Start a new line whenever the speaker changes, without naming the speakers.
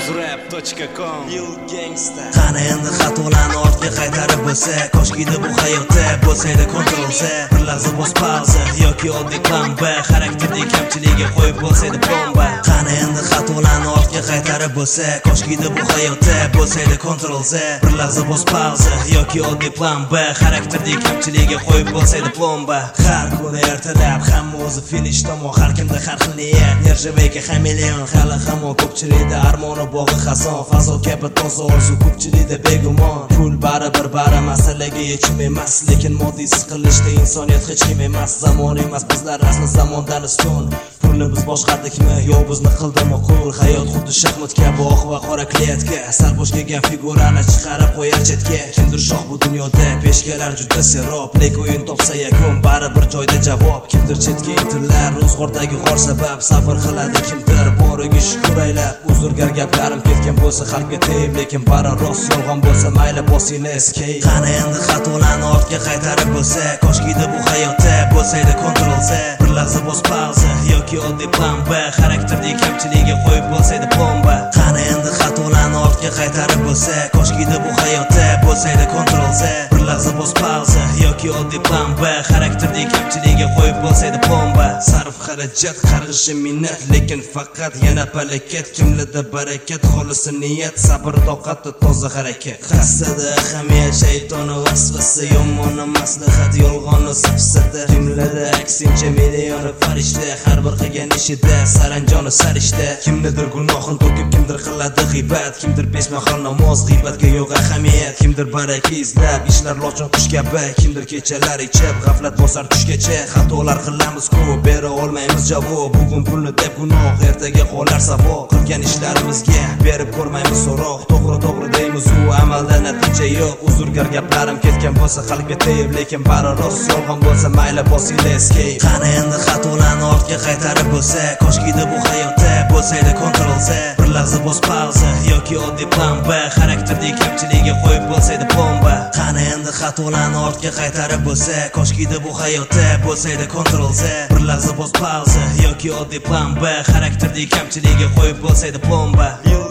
Rap.com
Qani endi xatolarni ortga qaytarib bo'lsa, koshkida bu hayotda bo'lsaydi kontrol Z. Bir lahza bo'z pauza yoki oddiy plan B, xarakterdagi kamchiligiga qo'yib bo'lsaydi bomba. Qani endi xatolarni ortga qaytarib bo'lsa, koshkida bu hayotda bo'lsaydi kontrol Z. Bir lahza bo'z pauza yoki oddiy plan B, xarakterdagi kamchiligiga qo'yib bo'lsaydi bomba. Har kuni ertalab hamma o'zi finish tomon, har kimda har xil niyat, nержавейка хамелеон, hali hamon ko'pchilikda armoni bog'i hason, fazo kabi toza orzu ko'pchilikda begumon. Pul baribir masalaga yechim emas, lekin moddiy siqilishda insoniyat hech kim emas. Zamon emas, bizlar asli zamondan ustun. Pulni biz boshqardikmi yo bizni qildimi qul? Hayot xuddi shaxmat kabi oq va qora kliyatka, sal bo'sh kelgan figurani chiqarib qo'yar chetga. Kimdir shoh bu dunyoda, peshkalar juda serob, lekin o'yin topsa yakun baribir joyda javob. Kimdir chetga intilar, ro'zg'ordagi xor sabab, sabr qiladi kimdir boriga shukr aylab. Uzurgar gaplarim ketgan bo'lsa xalqqa tegib, lekin bari rost yolg'on bo'lsa mayli bosingni eskay. Qani endi xatolarni ortga qaytarib bo'lsa, koshkida bu hayotda bo'lsaydi kontrol Z. Bir lahza bo'z pauza yoki oddiy plan B, xarakterdagi kamchiligiga qo'yib bo'lsaydi bomba. Qani endi xatolarni ortga qaytarib bo'lsa, koshkida bu hayotda bo'lsaydi kontrol Z. Bir lahza bo'z pauza yoki oddiy plan B, xarakterdagi kamchiligiga qo'yib bo'lsaydi bomba. Sarf xarajat qarg'ishi minnat, lekin faqat yana palakat. Kimlarda barakat, xolis niyat, sabr toqat, toza harakat. Xastada ahamiyat, shaytoni vasvasa, yomon maslahat, yolg'onni safsata. Kimlarda aksincha millioni farishta, har bir qilgan ishida saranjoni sarishta. Kimnidir gunohin to'kib, kimdir qiladi g'iybat, kimdir peshmahal namoz, g'iybatga yo'q ahamiyat. Kimdir baraka izlab, ishlar lochin qush kabi, kimdir kechalar ichib, g'aflat bosar tushgacha. Xatolar qilamiz ko'p, bera olmaymiz javob. Bugun pulni deb gunoh, ertaga qolar savob. Qilgan ishlarimizga berib ko'rmaymiz so'roq. To'g'ri deymiz, u amalda natija yo'q. Uzurgar gaplarim ketgan bo'lsa xalqqa tegib, lekin bari rost yolg'on bo'lsa mayli bosingni eskay. Qani endi xatolarni ortga qaytarib bo'lsa, koshkida bu hayotda bo'lsaydi kontrol Z. Bir lahza bo'z pauza yoki oddiy plan B, xarakterdagi kamchiligiga qo'yib bo'lsaydi bomba. Qani endi xatolarni ortga qaytarib bo'lsa, koshkida bu hayotda bo'lsaydi kontrol Z. Bir lahza bo'z pauza yoki oddiy plan B, xarakterdagi kamchiligiga qo'yib bo'lsaydi bomba.